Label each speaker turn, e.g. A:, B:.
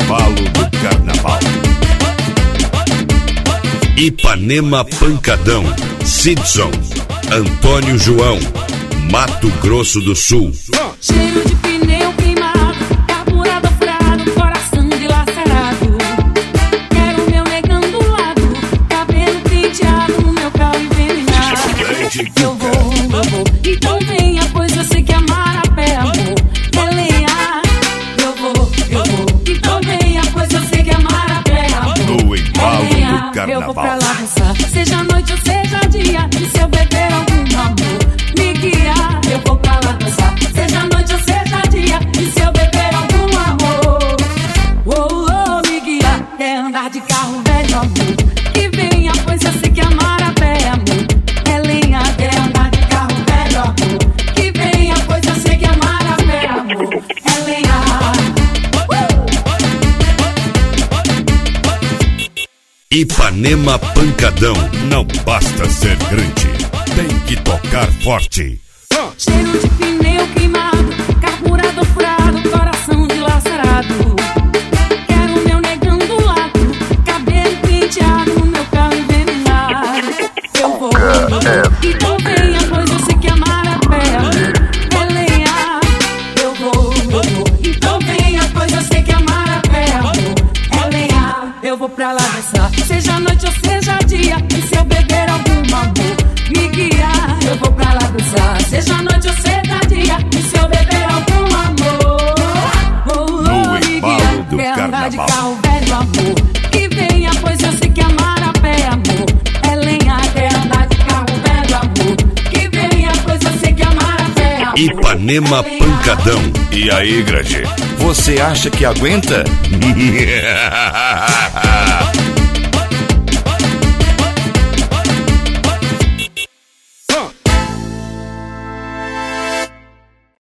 A: embalo do carnaval.
B: Ipanema Pancadão, Sidson, Antônio João, Mato Grosso do Sul.
C: Cheiro de pneu queimado, carburador furado, coração dilacerado. Quero meu negão do lado, cabelo penteado, no meu carro envenenado. Eu vou, então venha, pois eu sei que amar a pé é amor. É lenha, eu vou, então venha, pois eu sei que amar a pé é amor.
A: No embalo do carnaval.
C: Eu vou pra lá dançar, seja noite ou seja dia, e se eu beber algum amor, me guiar. Eu vou pra lá dançar, seja noite ou seja dia, e se eu beber algum amor, me guiar. É andar de carro velho, amor, que venha, pois eu sei que amar a pé é amor. É lenha, é andar de carro velho, amor, que venha, pois eu sei que amar a pé é amor. É lenha.
B: Ipanema Pancadão, não basta ser grande, tem que tocar forte.
C: Cheiro de pneu queimado, carburador furado, coração dilacerado. Quero meu negão do lado, cabelo penteado, no meu carro envenenado. Eu vou, então venha, pois eu sei que amar a pé é amor. É lenha, eu vou, então venha, pois eu sei que amar a pé é amor. É lenha, eu vou pra lá dançar, seja noite ou seja dia, e se eu beber algum amor, me guiar. Eu vou pra lá dançar, seja noite ou seja dia, e se eu beber algum amor, me guiar. É andar de carro velho, amor, que venha, pois eu sei que amar a pé é amor. É lenha, é andar de carro velho, amor, que venha, pois eu sei que amar a pé é amor.
B: Ipanema Pancadão.
A: E aí, Grande, você acha que aguenta?